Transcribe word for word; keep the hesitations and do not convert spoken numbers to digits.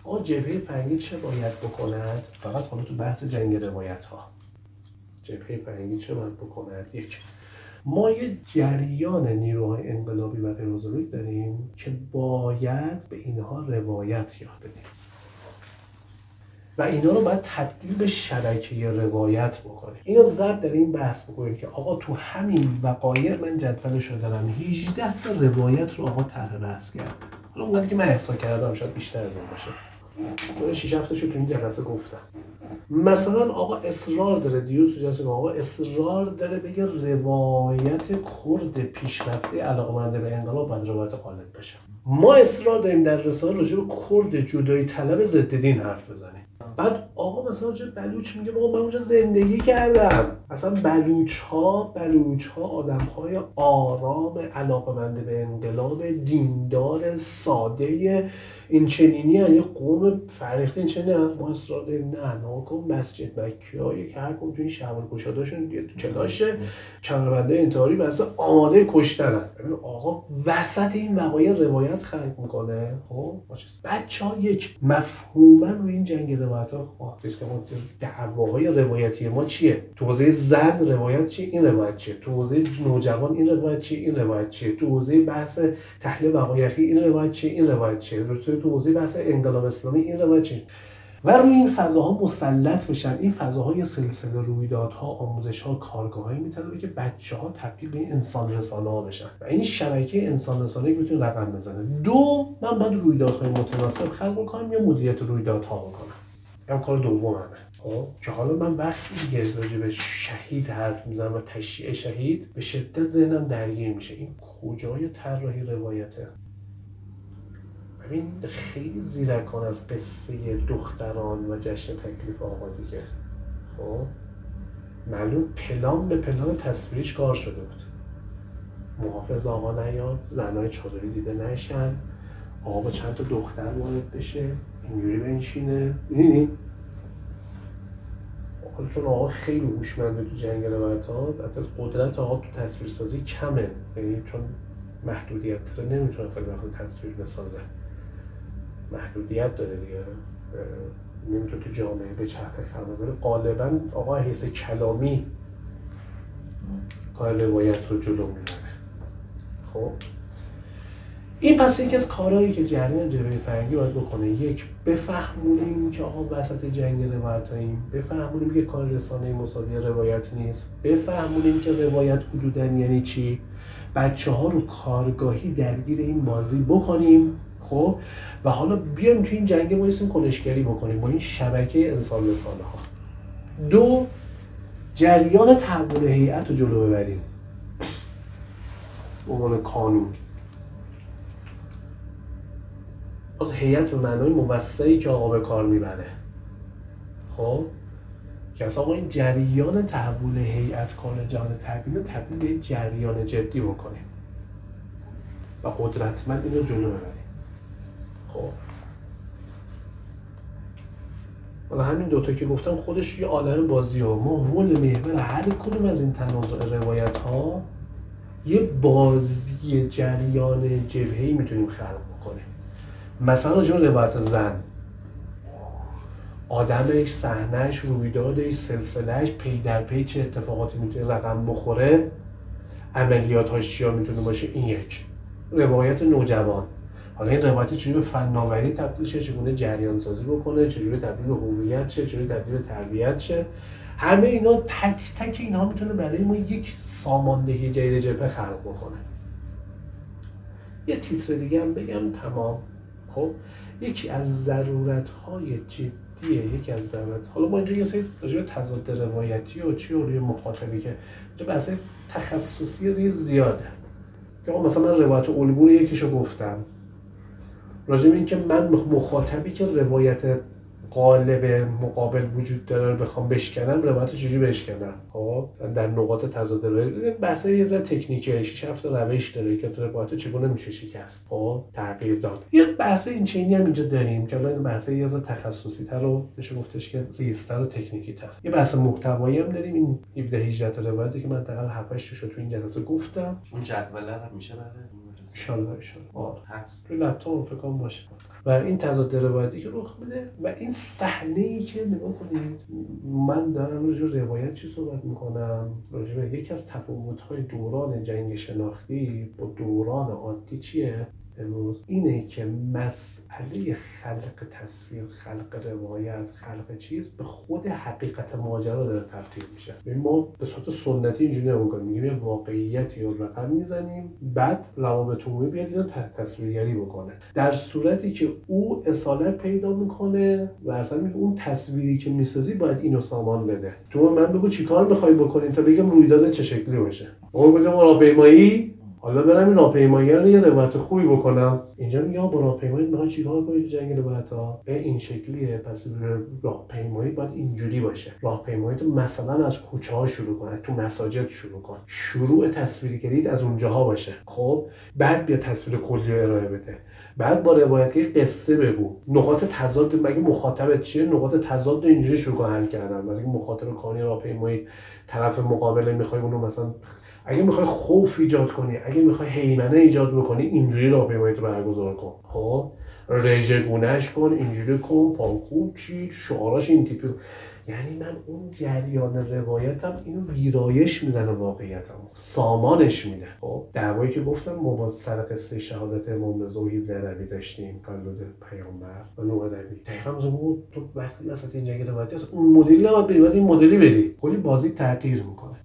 آقا جبهه فرنگی چه باید بکند؟ فقط حالا تو بحث جنگ روایت ها جبهه فرنگی چه باید بکند؟ یک، ما یه جریان نیروهای انقلابی و غیرحضوری داریم که باید به اینها روایت یاد بدیم و اینا رو باید تبدیل به شبکه روایت بکنیم. اینو ضرب در این بحث بکنیم که آقا تو همین وقایع من جدولش رو دارم هجده تا روایت رو آقا طرح بحث کرد. حالا اونقدر که من احصا کردم شاید بیشتر از این باشه. تو شش هفته شو تو این جلسه گفتم. مثلا آقا اصرار داره دیروز تو جلسه آقا اصرار داره بگه روایت کرد پیشرفته علاقه‌مند به انقلاب باید روایت غالب بشه. ما اصرار داریم در رساله راجع به کرد جدایی طلب ضد دین حرف بزنیم. بعد آقا مثلا راجع بلوچ میگه آقا من اونجا زندگی کردم. اصلا بلوچ ها بلوچ ها آدم های آرام علاقه‌مند به انقلاب دیندار ساده این چنینی هن. یه قوم فرهیخته این چنینی هن. ما اصرار داریم نه ناکن مسجد مکی هایی که هر کم تو این شعبان کشاداشون یه تو کلاشه کمربنده انتحاری بسته آماده کشتن هن. آقا وسط این وقایع روایت خلق میکنه. خب بچه ها یک مفهوما رو این جنگ روایت ها دعواهای روایتی ما چیه؟ تو حوزه زن روایت چیه؟ این روایت چیه؟ تو حوزه نوجوان این روایت چیه؟ این روایت چیه؟ تو حوزه بحث تحلیل وقایعی این روایت چیه؟ این روایت چیه؟ تو حوزه بحث انقلاب اسلامی این روایت چیه؟ و روی این فضاها مسلط بشن. این فضاهای سلسله رویدادها، آموزش‌ها، کارگاه‌هایی می‌طلبه که بچه‌ها تبدیل به انسان رسانه‌ها بشن و این شبکه انسان رسانه‌ای میتونه رقم بزنه. دو، من باید رویدادهای متناسب خلق کنم یا مدیریت رویدادها بکنم. هم کار دوممه. خب که حالا من وقتی دیگه راجع به شهید حرف میزنم و تشییع شهید به شدت ذهنم درگیر میشه. این کجای طراحی روایته؟ ببین خیلی زیرکانه از قصه دختران و جشن تکلیف آقا دیگه. خب معلوم پلان به پلان تصویریش کار شده بود. محافظ آقا نیاد، زنای چادری دیده نشن، آقا با چند تا دختر وارد بشه، اینجوری بنشینه. می‌بینی؟ حالا چون آقا خیلی هوشمنده تو جنگ روایت‌ها، حتی قدرت آقا تو تصویرسازی کمه. یعنی چون محدودیت داره نمیتونه خیلی وقت تصویر بسازه. محدودیت داره دیگه، نمیتونه تو جامعه به چرخه خلق بره. غالبا آقا حیث کلامی کار روایت رو جلو میبره. خب این پس یکی از کارهایی که جریان جبهه فرنگی باید بکنه، یک بفهمونیم که آقا وسط جنگ روایتاییم، بفهمونیم که کار رسانه مساوی روایت نیست، بفهمونیم که روایت حدوداً یعنی چی، بچه ها رو کارگاهی درگیر این ماضی بکنیم. خب و حالا بیایم تو این جنگ بایستیم کنشگری بکنیم با این شبکه انسان رسانه ها. دو، جریان تحول هیئت رو جلو ببریم به عنوان قانون. از هیئت به معنای موسعی که آقا به کار میبره. خب که اصلا آقا این جریان تحول هیئت کار جهان تبیین رو تبدیل به جریان جدی بکنیم و قدرتمند این رو جلو ببریم. خب حالا همین دوتا که گفتم خودش یه عالم بازی ها. ما حول محور هر کدوم از این تنازع روایت ها یه بازی جریان جبهه‌ای میتونیم خلق بکنیم. مثلا راجع به روایت زن، آدمش، صحنه‌اش، رویدادش، سلسله‌اش، پی در پی چه اتفاقاتی میتونه رقم بخوره، عملیات‌هاش چیا میتونه باشه. این یک روایت نوجوان. حالا این روایت چجوری به فناوری تبدیل شه، چگونه جریان سازی بکنه، چجوری تبدیل به هویت شه، چجوری تبدیل به تربیت شه. همه اینا تک تک اینها میتونه برای ما یک ساماندهی جدید جبهه خلق بکنه. یه تیتر دیگه هم بگم تمام. خب یکی از ضرورت‌های جدیه، یکی از ضرورت، حالا ما اینجا یه سری راجع به تضاد روایتی و چی و روی مخاطبی که اینجا بحث تخصصی ریز زیاده. که مثلا من روایت الگو رو یکیشو گفتم راجع به این که من مخاطبی که روایت قالب مقابل وجود داره بخوام بشکنم، روایت چجوری بشکنم. خب در نقاط تضاد روایت بحث یه ذره تکنیکه، شش هفت روش داره که تو روایت چگونه میشه شکست، خب تغییر داد. یه بحث این چینی هم اینجا داریم که الان بحث یه ذره تخصصی تر رو میشه گفتش که ریزتر و تکنیکی تر. یه بحث محتوایی هم داریم، این هفده هجده تا روایتی که من دقیقاً هفت هشت تا تو این جلسه گفتم. اون جدول رو میشه برای ان شاء الله ان شاء الله هست روی لپتاپ فکر کنم باشه. و این تضاد روایتی که رخ میده و این صحنه‌ای که نگاه کنید، من دارم راجع به روایت چی صحبت میکنم، راجع به یکی از تفاوت‌های دوران جنگ شناختی با دوران عادی چیه امروز؟ اینه که مسئله خلق تصویر، خلق روایت، خلق چیز به خود حقیقت ماجرا داره تبدیل میشه. ما به صورت سنتی اینجوری نگاه می‌کنیم، میگیم یه واقعیتی رو رقم میزنیم، بعد روابط عمومی بیاد اینو تصویرگری بکنه، در صورتی که او اصالت پیدا میکنه و اصلا میگه اون تصویری که میسازی باید اینو سامان بده. تو من بگو چیکار می‌خوای بکنی تا بگم رویداد چه شکلی باشه. اون بگم راهپیمایی، حالا برم این راهپیمایی رو یه روایت خوبی بکنم. اینجا میگم با راهپیمایی میخوای چیکار کنی تو جنگ روایت‌ها؟ این شکلیه، پس راهپیمایی باید اینجوری باشه. راهپیمایی تو مثلا از کوچه‌ها شروع کن، تو مساجد شروع کن. شروع تصویرگریت از اونجاها باشه. خب بعد بیا تصویر کلی رو ارائه بده. بعد با روایتگری قصه بگو. نقاط تضاد مگه مخاطبت چیه؟ نقاط تضاد اینجوری شروع کن حل کردن. مثلا مخاطب کانی راهپیمایی طرف مقابل میخوای اونو مثلا اگه میخوای خوف ایجاد کنی، اگه میخوای هیمنه ایجاد بکنی، اینجوری راهپیمایی رو برگزار کن. خب رژگونش کن، اینجوری کن، پاکوب چی، شعاراش این تیپی. یعنی من اون جریان روایتم اینو ویرایش میزنه، واقعیتم سامانش میده. خب دعوایی که گفتم ما با سر قصه شهادت امام رضا و هفده نبی داشتیم، تولد پیامبر و نوح نبی، دقیقاً مثلا تو وقتی وسط این جنگ روایتی اون مدلی نباید بری، باید این مدلی بری، کلی بازی تغییر میکنه.